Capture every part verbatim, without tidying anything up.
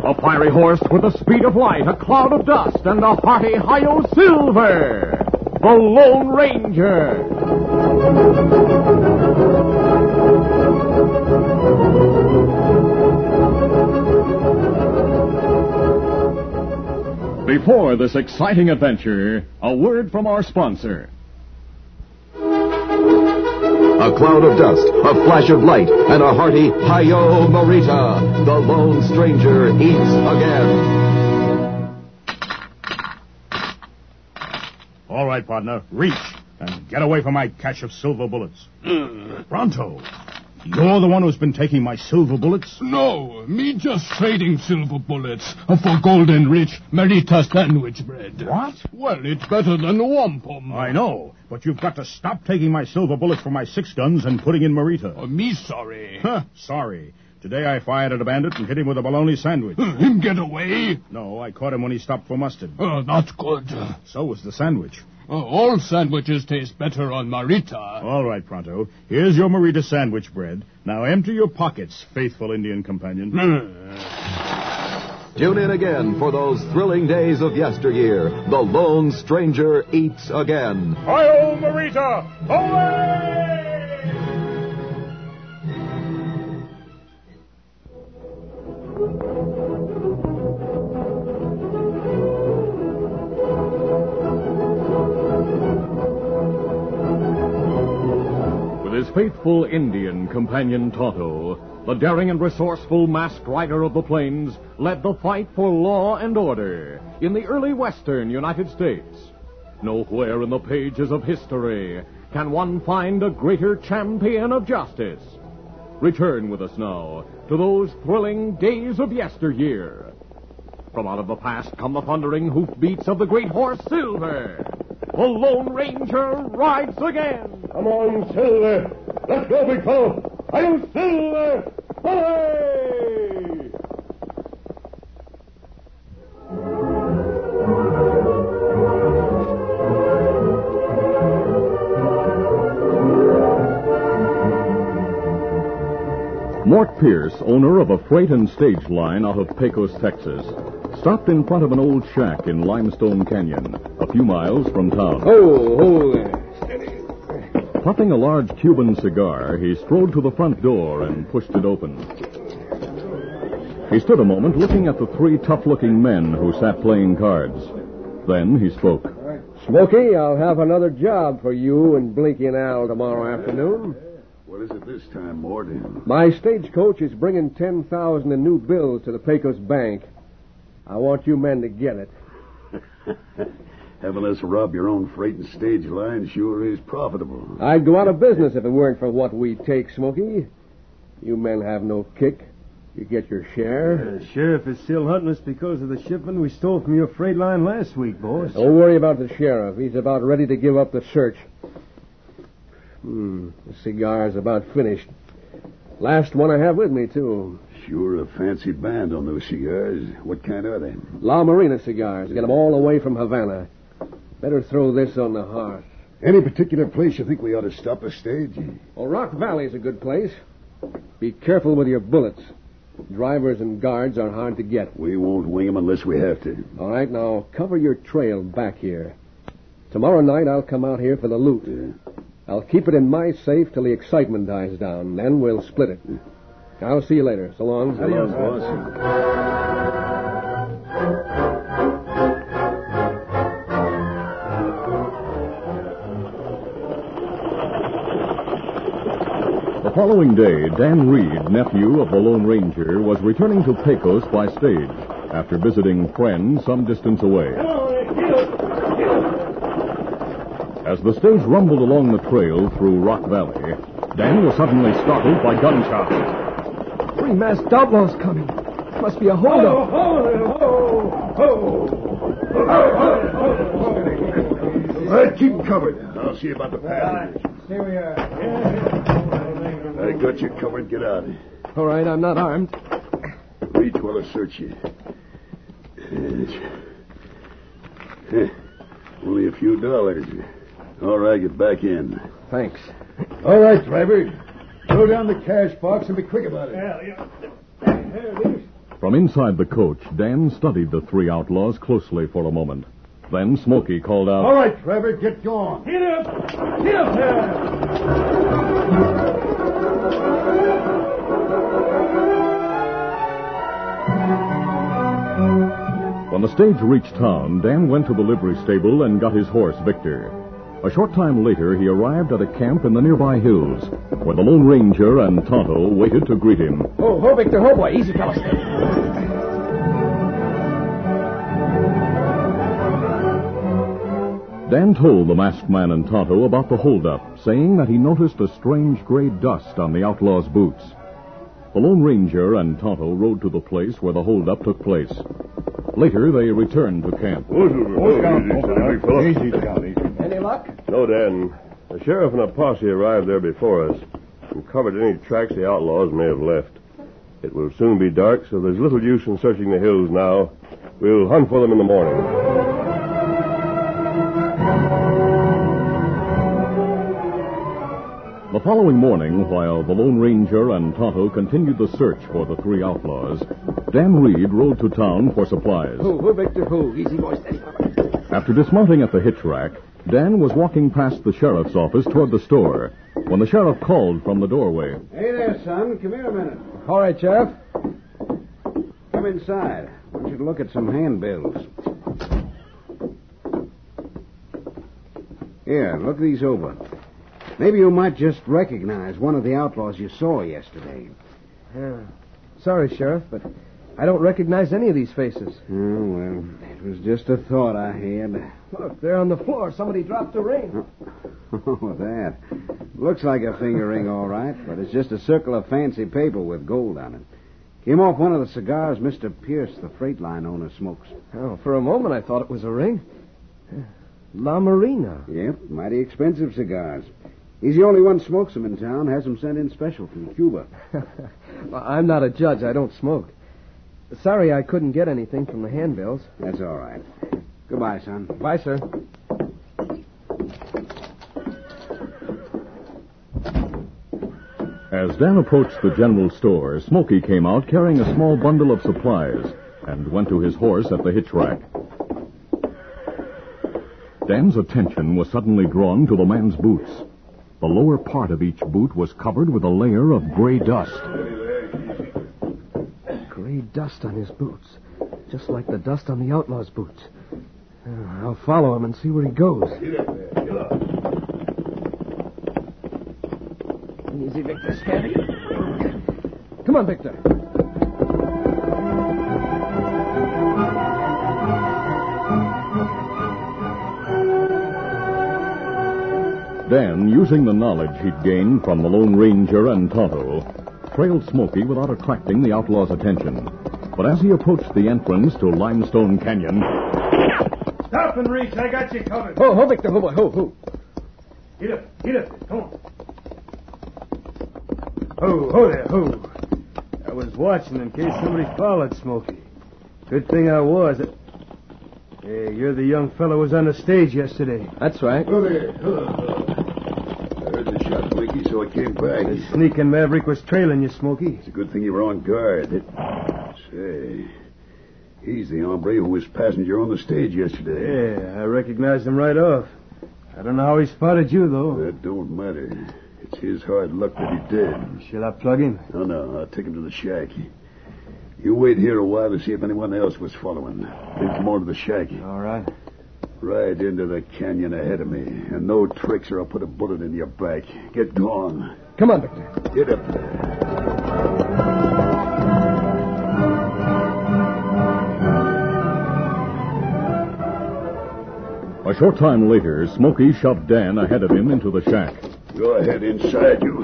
A fiery horse with the speed of light, a cloud of dust, and a hearty Hi-Yo Silver, the Lone Ranger. Before this exciting adventure, a word from our sponsor. A cloud of dust, a flash of light, and a hearty Hi-Yo Morita. The Lone Stranger eats again. All right, partner, reach and get away from my cache of silver bullets. Pronto. You're the one who's been taking my silver bullets? No, me just trading silver bullets for golden rich Merita sandwich bread. What? Well, it's better than wampum. I know, but you've got to stop taking my silver bullets from my six guns and putting in Merita. Oh, me sorry. Huh, sorry. Today I fired at a bandit and hit him with a bologna sandwich. Uh, him get away? No, I caught him when he stopped for mustard. Oh, that's good. So was the sandwich. Uh, all sandwiches taste better on Merita. All right, Pronto. Here's your Merita sandwich bread. Now empty your pockets, faithful Indian companion. Tune in again for those thrilling days of yesteryear. The Lone Stranger eats again. Hi-Yo Merita! Away! His faithful Indian companion Tonto, the daring and resourceful masked rider of the plains, led the fight for law and order in the early western United States. Nowhere in the pages of history can one find a greater champion of justice. Return with us now to those thrilling days of yesteryear. From out of the past come the thundering hoofbeats of the great horse Silver. The Lone Ranger rides again. Come on, Silver. Let's go, big fellow. I'm Silver. Away! Mort Pierce, owner of a freight and stage line out of Pecos, Texas, stopped in front of an old shack in Limestone Canyon, a few miles from town. Oh, hold there. Steady. Puffing a large Cuban cigar, he strode to the front door and pushed it open. He stood a moment looking at the three tough-looking men who sat playing cards. Then he spoke. Smokey, I'll have another job for you and Blinky and Al tomorrow afternoon. What is it this time, Mort? My stagecoach is bringing ten thousand in new bills to the Pecos Bank. I want you men to get it. Having us rob your own freight and stage line sure is profitable. I'd go out of business if it weren't for what we take, Smokey. You men have no kick. You get your share. The sheriff is still hunting us because of the shipment we stole from your freight line last week, boss. Don't worry about the sheriff. He's about ready to give up the search. Hmm, the cigar's about finished. Last one I have with me, too. Sure a fancy band on those cigars. What kind are they? La Marina cigars. Get them all the way from Havana. Better throw this on the hearth. Any particular place you think we ought to stop a stage? Well, Rock Valley's a good place. Be careful with your bullets. Drivers and guards are hard to get. We won't wing them unless we have to. All right, now cover your trail back here. Tomorrow night I'll come out here for the loot. Yeah. I'll keep it in my safe till the excitement dies down. Then we'll split it. I'll see you later. So long. So long, boss. The following day, Dan Reed, nephew of the Lone Ranger, was returning to Pecos by stage after visiting friends some distance away. As the stage rumbled along the trail through Rock Valley, Dan was suddenly startled by gunshots. Three masked outlaws coming. Must be a holdup. All right, keep them covered. I'll see about the passengers. Here we are. I got you covered. Get out. All right, I'm not armed. Reach while I search you. Yes. Only a few dollars. All right, get back in. Thanks. All right, driver. Throw down the cash box and be quick about it. Yeah, yeah. There it is. From inside the coach, Dan studied the three outlaws closely for a moment. Then Smoky called out, All right, Trevor, get going. Get up! Get up there! When the stage reached town, Dan went to the livery stable and got his horse, Victor. A short time later, he arrived at a camp in the nearby hills, where the Lone Ranger and Tonto waited to greet him. Oh, ho, Victor, ho, boy. Easy, fellas. Dan told the masked man and Tonto about the holdup, saying that he noticed a strange gray dust on the outlaws' boots. The Lone Ranger and Tonto rode to the place where the holdup took place. Later, they returned to camp. Easy down, easy down. Any luck? No, Dan. The sheriff and a posse arrived there before us and covered any tracks the outlaws may have left. It will soon be dark, so there's little use in searching the hills now. We'll hunt for them in the morning. The following morning, while the Lone Ranger and Tonto continued the search for the three outlaws, Dan Reed rode to town for supplies. Ho, ho, Victor, ho. Easy, boy, steady. After dismounting at the hitch rack, Dan was walking past the sheriff's office toward the store when the sheriff called from the doorway. Hey there, son. Come here a minute. All right, Sheriff. Come inside. I want you to look at some handbills. Here, look these over. Maybe you might just recognize one of the outlaws you saw yesterday. Yeah. Sorry, Sheriff, but I don't recognize any of these faces. Oh, well, it was just a thought I had. Look, they're on the floor. Somebody dropped a ring. Oh, that. Looks like a finger ring, all right, but it's just a circle of fancy paper with gold on it. Came off one of the cigars Mister Pierce, the freight line owner, smokes. Oh, for a moment I thought it was a ring. La Marina. Yep, mighty expensive cigars. He's the only one smokes them in town, has them sent in special from Cuba. Well, I'm not a judge. I don't smoke. Sorry I couldn't get anything from the handbills. That's all right. Goodbye, son. Bye, sir. As Dan approached the general store, Smoky came out carrying a small bundle of supplies and went to his horse at the hitch rack. Dan's attention was suddenly drawn to the man's boots. The lower part of each boot was covered with a layer of gray dust. Gray dust on his boots, just like the dust on the outlaw's boots. Uh, I'll follow him and see where he goes. Get up there. Get up. Easy, Victor. Steady. Come on, Victor. Dan, using the knowledge he'd gained from the Lone Ranger and Tonto, trailed Smoky without attracting the outlaw's attention. But as he approached the entrance to Limestone Canyon... Stop and reach. I got you covered. Ho, ho, Victor. Ho, boy. Ho, ho. Get up. Get up. Come on. Ho, ho there, ho. I was watching in case somebody followed Smoky. Good thing I was. Hey, you're the young fellow who was on the stage yesterday. That's right. Oh, there. Oh. I heard the shot, Winky, so I came back. The sneaking maverick was trailing you, Smoky. It's a good thing you were on guard. It... Say, he's the hombre who was passenger on the stage yesterday. Yeah, I recognized him right off. I don't know how he spotted you, though. That don't matter. It's his hard luck that he did. Shall I plug him? No, no, I'll take him to the shack. You wait here a while to see if anyone else was following. Then come on to the shack. All right. Right into the canyon ahead of me. And no tricks or I'll put a bullet in your back. Get going. Come on, Victor. Get up there. A short time later, Smoky shoved Dan ahead of him into the shack. Go ahead inside, you.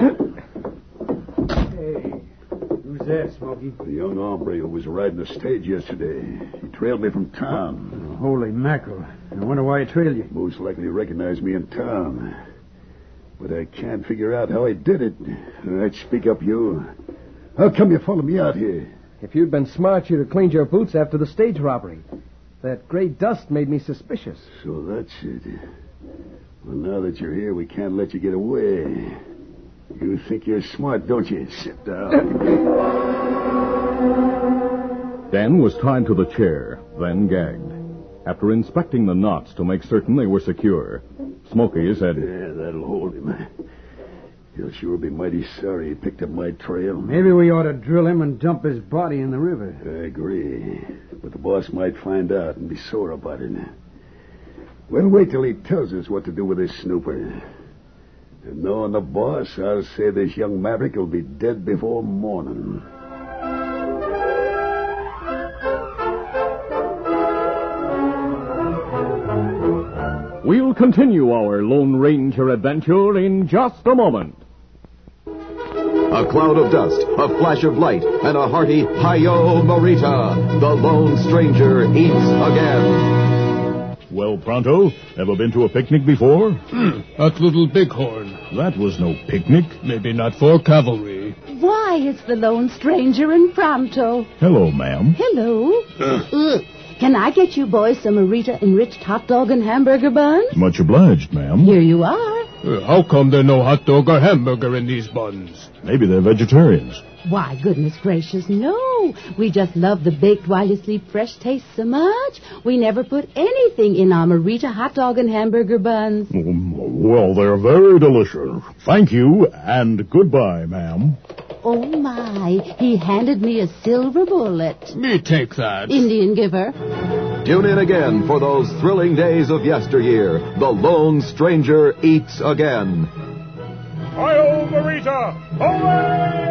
Hey, who's that, Smoky? The young hombre who was riding the stage yesterday. He trailed me from town. Oh, holy mackerel. I wonder why he trailed you. Most likely recognized me in town. But I can't figure out how he did it. All right, speak up, you. How come you followed me out here? If you'd been smart, you'd have cleaned your boots after the stage robbery. That gray dust made me suspicious. So that's it. Well, now that you're here, we can't let you get away. You think you're smart, don't you? Sit down. Dan was tied to the chair, then gagged. After inspecting the knots to make certain they were secure, Smoky said, Yeah, that'll hold him. He'll sure be mighty sorry he picked up my trail. Maybe we ought to drill him and dump his body in the river. I agree. But the boss might find out and be sore about it. We'll wait till he tells us what to do with this snooper. And knowing the boss, I'll say this young maverick will be dead before morning. We'll continue our Lone Ranger adventure in just a moment. A cloud of dust, a flash of light, and a hearty Hi-Yo Morita. The Lone Stranger eats again. Well, Pronto, ever been to a picnic before? At Little Bighorn. That was no picnic. Maybe not for cavalry. Why, it's the Lone Stranger in Pronto. Hello, ma'am. Hello. Uh. Can I get you boys some Morita-enriched hot dog and hamburger buns? Much obliged, ma'am. Here you are. Uh, how come there's no hot dog or hamburger in these buns? Maybe they're vegetarians. Why, goodness gracious, no. We just love the baked while you sleep fresh taste so much. We never put anything in our Morita hot dog and hamburger buns. Well, they're very delicious. Thank you, and goodbye, ma'am. Oh, my. He handed me a silver bullet. Me take that. Indian giver. Tune in again for those thrilling days of yesteryear. The Lone Stranger eats again. Hi-yo, Morita! Away!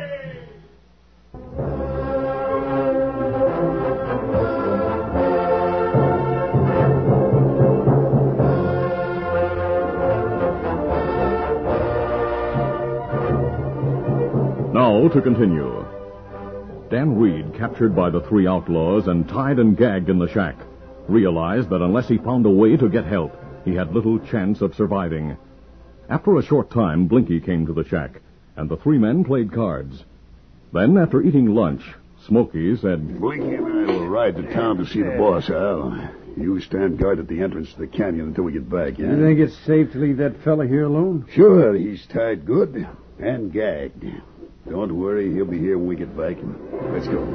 Now to continue. Dan Reed, captured by the three outlaws and tied and gagged in the shack, realized that unless he found a way to get help, he had little chance of surviving. After a short time, Blinky came to the shack, and the three men played cards. Then, after eating lunch, Smoky said, Blinky and I will ride to town to see the boss, Al. You stand guard at the entrance to the canyon until we get back, yeah? You think it's safe to leave that fella here alone? Sure, he's tied good and gagged. Don't worry, he'll be here when we get back. Let's go.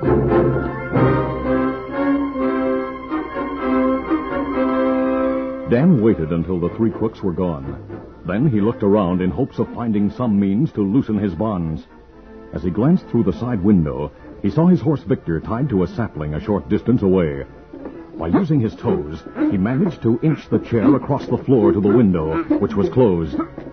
Dan waited until the three crooks were gone. Then he looked around in hopes of finding some means to loosen his bonds. As he glanced through the side window, he saw his horse Victor tied to a sapling a short distance away. By using his toes, he managed to inch the chair across the floor to the window, which was closed.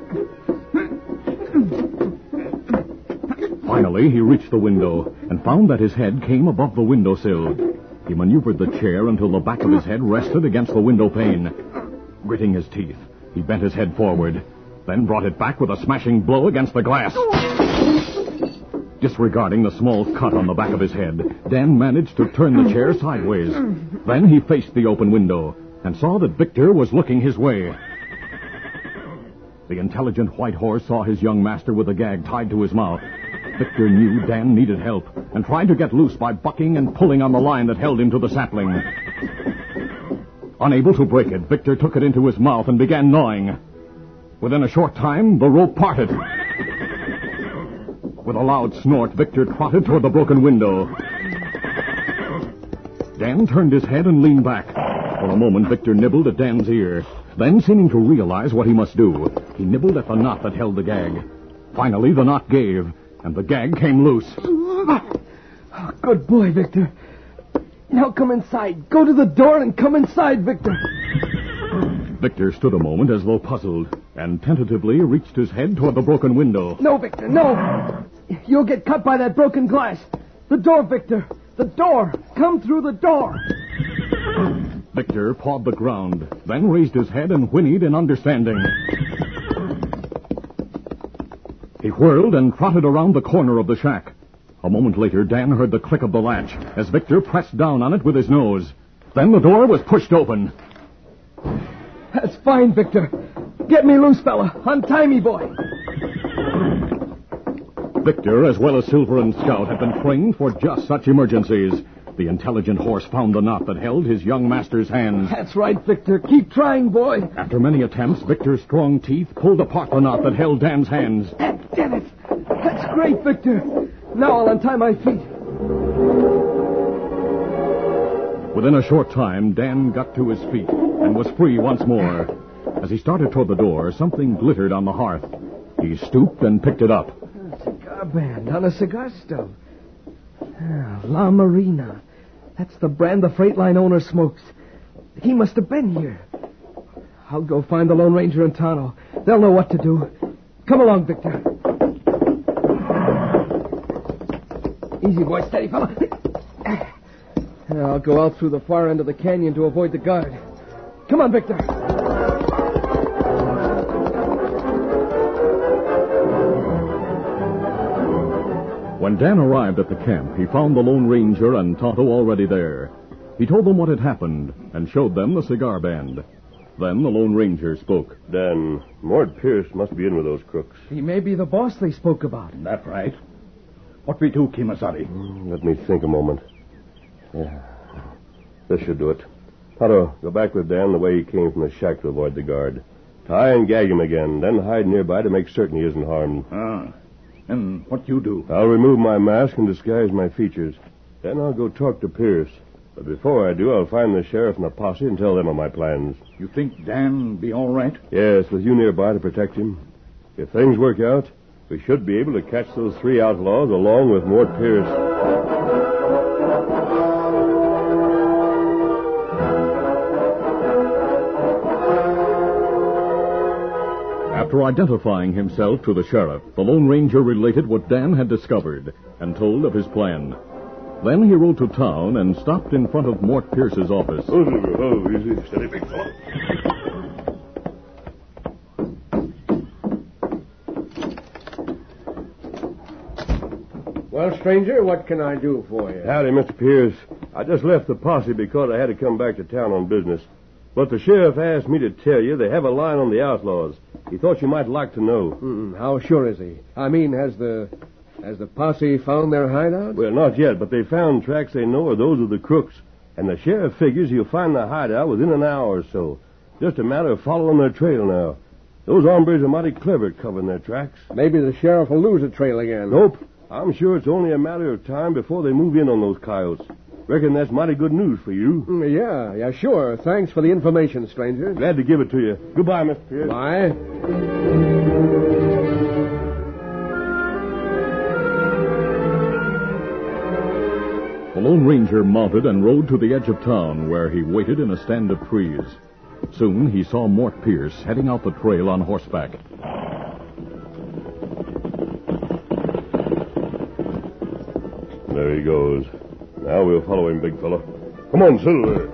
Finally, he reached the window and found that his head came above the windowsill. He maneuvered the chair until the back of his head rested against the window pane. Gritting his teeth, he bent his head forward, then brought it back with a smashing blow against the glass. Disregarding the small cut on the back of his head, Dan managed to turn the chair sideways. Then he faced the open window and saw that Victor was looking his way. The intelligent white horse saw his young master with a gag tied to his mouth. Victor knew Dan needed help and tried to get loose by bucking and pulling on the line that held him to the sapling. Unable to break it, Victor took it into his mouth and began gnawing. Within a short time, the rope parted. With a loud snort, Victor trotted toward the broken window. Dan turned his head and leaned back. For a moment, Victor nibbled at Dan's ear. Then, seeming to realize what he must do, he nibbled at the knot that held the gag. Finally, the knot gave, and the gag came loose. Oh, good boy, Victor. Now come inside. Go to the door and come inside, Victor. Victor stood a moment as though puzzled, and tentatively reached his head toward the broken window. No, Victor, no. You'll get cut by that broken glass. The door, Victor. The door. Come through the door. Victor pawed the ground, then raised his head and whinnied in understanding. He whirled and trotted around the corner of the shack. A moment later, Dan heard the click of the latch as Victor pressed down on it with his nose. Then the door was pushed open. That's fine, Victor. Get me loose, fella. Untie me, boy. Victor, as well as Silver and Scout, had been trained for just such emergencies. The intelligent horse found the knot that held his young master's hands. That's right, Victor. Keep trying, boy. After many attempts, Victor's strong teeth pulled apart the knot that held Dan's hands. That did it. That's great, Victor. Now I'll untie my feet. Within a short time, Dan got to his feet and was free once more. As he started toward the door, something glittered on the hearth. He stooped and picked it up. A cigar band on a cigar stub. Ah, La Marina. That's the brand the freight line owner smokes. He must have been here. I'll go find the Lone Ranger and Tonto. They'll know what to do. Come along, Victor. Easy, boy. Steady, fella. I'll go out through the far end of the canyon to avoid the guard. Come on, Victor. When Dan arrived at the camp, he found the Lone Ranger and Tonto already there. He told them what had happened and showed them the cigar band. Then the Lone Ranger spoke. Dan, Mort Pierce must be in with those crooks. He may be the boss they spoke about. That right. What we do, Kimasari? Mm, let me think a moment. Yeah. This should do it. Tonto, go back with Dan the way he came from the shack to avoid the guard. Tie and gag him again, then hide nearby to make certain he isn't harmed. Ah. And what you do? I'll remove my mask and disguise my features. Then I'll go talk to Pierce. But before I do, I'll find the sheriff and the posse and tell them of my plans. You think Dan be all right? Yes, with you nearby to protect him. If things work out, we should be able to catch those three outlaws along with Mort Pierce. After identifying himself to the sheriff, the Lone Ranger related what Dan had discovered and told of his plan. Then he rode to town and stopped in front of Mort Pierce's office. Oh, oh easy. Steady, big fella. Well, stranger, what can I do for you? Howdy, Mister Pierce. I just left the posse because I had to come back to town on business. But the sheriff asked me to tell you they have a line on the outlaws. He thought you might like to know. Mm, how sure is he? I mean, has the has the posse found their hideout? Well, not yet, but they found tracks they know are those of the crooks. And the sheriff figures he'll find the hideout within an hour or so. Just a matter of following their trail now. Those hombres are mighty clever at covering their tracks. Maybe the sheriff will lose the trail again. Nope. I'm sure it's only a matter of time before they move in on those coyotes. Reckon that's mighty good news for you. Mm, yeah, yeah, sure. Thanks for the information, stranger. Glad to give it to you. Goodbye, Mister Pierce. Bye. The Lone Ranger mounted and rode to the edge of town, where he waited in a stand of trees. Soon he saw Mort Pierce heading out the trail on horseback. There he goes. Now we'll follow him, big fella. Come on, Silver.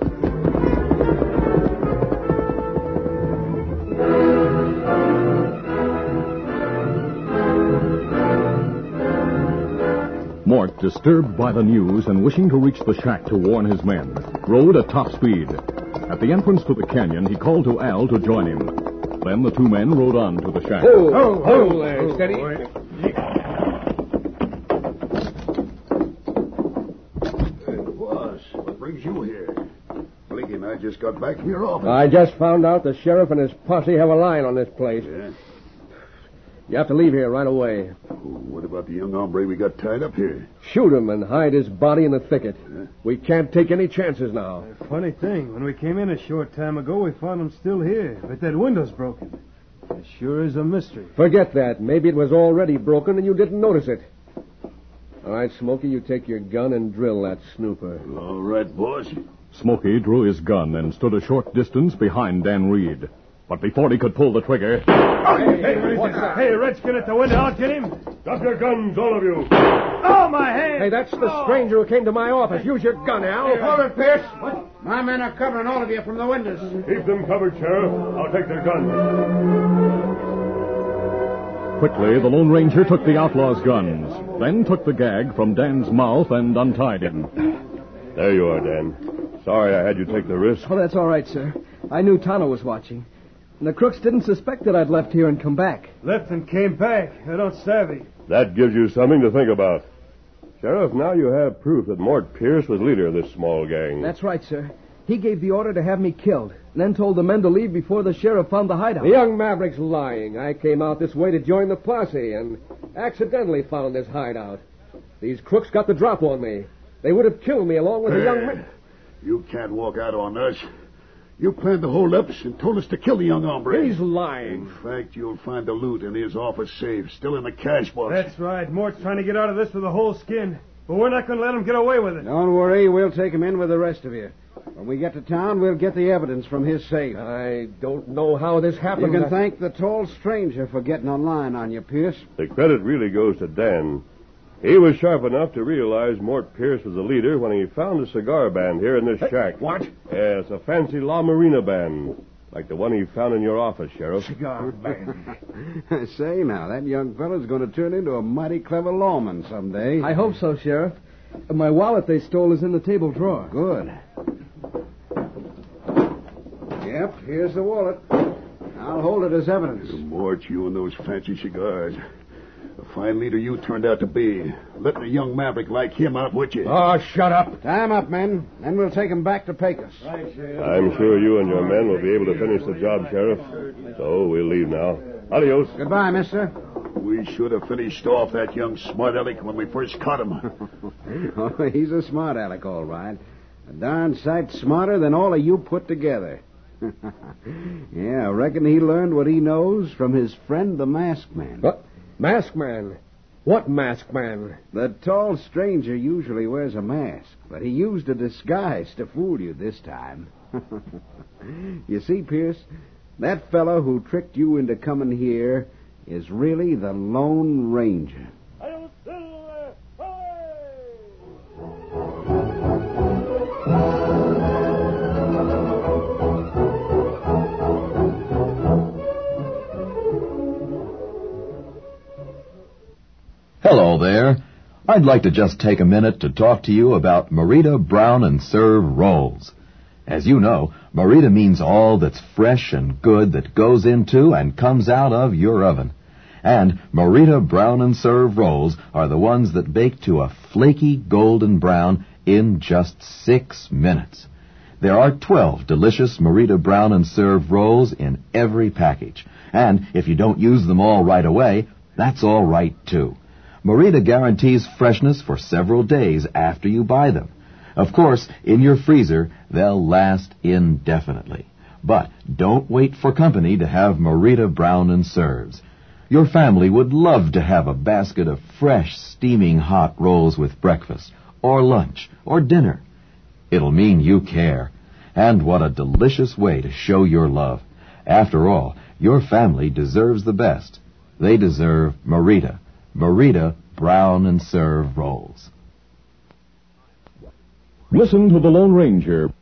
Mort, disturbed by the news and wishing to reach the shack to warn his men, rode at top speed. At the entrance to the canyon, he called to Al to join him. Then the two men rode on to the shack. Ho, ho, ho there, oh, steady. Hey, boss, what brings you here? Blinky and I just got back from your office. I just found out the sheriff and his posse have a line on this place. Yeah? You have to leave here right away. Oh, what about the young hombre we got tied up here? Shoot him and hide his body in the thicket. Yeah? We can't take any chances now. Funny thing, when we came in a short time ago, we found him still here, but that window's broken. It sure is a mystery. Forget that. Maybe it was already broken and you didn't notice it. All right, Smokey, you take your gun and drill that snooper. All right, boss. Smokey drew his gun and stood a short distance behind Dan Reed. But before he could pull the trigger... Oh, hey, hey, what's that? Hey, Redskin at the window. I'll get him. Drop your guns, all of you. Oh, my hand. Hey, that's the oh. stranger who came to my office. Use your gun, Al. Hey, hold it, Pierce. What? My men are covering all of you from the windows. Keep them covered, Sheriff. I'll take their guns. Quickly, the Lone Ranger took the outlaw's guns, then took the gag from Dan's mouth and untied him. There you are, Dan. Sorry I had you take the risk. Oh, that's all right, sir. I knew Tonto was watching. And the crooks didn't suspect that I'd left here and come back. Left and came back. I don't savvy. That gives you something to think about. Sheriff, now you have proof that Mort Pierce was leader of this small gang. That's right, sir. He gave the order to have me killed, and then told the men to leave before the sheriff found the hideout. The young maverick's lying. I came out this way to join the posse and accidentally found this hideout. These crooks got the drop on me. They would have killed me along with hey, the young man. You can't walk out on us. You planned to hold up and told us to kill the young hombre. He's lying. In fact, you'll find the loot in his office safe, still in the cash box. That's right. Mort's trying to get out of this with a whole skin. But we're not going to let him get away with it. Don't worry. We'll take him in with the rest of you. When we get to town, we'll get the evidence from his safe. I don't know how this happened. You can thank the tall stranger for getting a line on you, Pierce. The credit really goes to Dan. He was sharp enough to realize Mort Pierce was the leader when he found a cigar band here in this shack. What? Yes, a fancy La Marina band, like the one he found in your office, Sheriff. Cigar band. Say, now, that young fellow's going to turn into a mighty clever lawman someday. I hope so, Sheriff. My wallet they stole is in the table drawer. Good. Yep, here's the wallet. I'll hold it as evidence. Mort, you and those fancy cigars. A fine leader you turned out to be. Letting a young maverick like him out with you. Oh, shut up. Time up, men. Then we'll take him back to Pecos. I'm sure you and your men will be able to finish the job, Sheriff. So we'll leave now. Adios. Goodbye, mister. We should have finished off that young smart aleck when we first caught him. Oh, he's a smart aleck, all right. A darn sight smarter than all of you put together. Yeah, I reckon he learned what he knows from his friend the Masked Man. What? Masked Man? What Masked Man? The tall stranger usually wears a mask, but he used a disguise to fool you this time. You see, Pierce, that fellow who tricked you into coming here is really the Lone Ranger. Hello there. I'd like to just take a minute to talk to you about Merita Brown and Serve rolls. As you know, Merita means all that's fresh and good that goes into and comes out of your oven. And Merita Brown and Serve rolls are the ones that bake to a flaky golden brown in just six minutes. There are twelve delicious Merita Brown and Serve rolls in every package. And if you don't use them all right away, that's all right, too. Merita guarantees freshness for several days after you buy them. Of course, in your freezer, they'll last indefinitely. But don't wait for company to have Merita Brown and Serves. Your family would love to have a basket of fresh, steaming hot rolls with breakfast, or lunch, or dinner. It'll mean you care. And what a delicious way to show your love. After all, your family deserves the best. They deserve Merita. Merita Brown and Serve rolls. Listen to the Lone Ranger.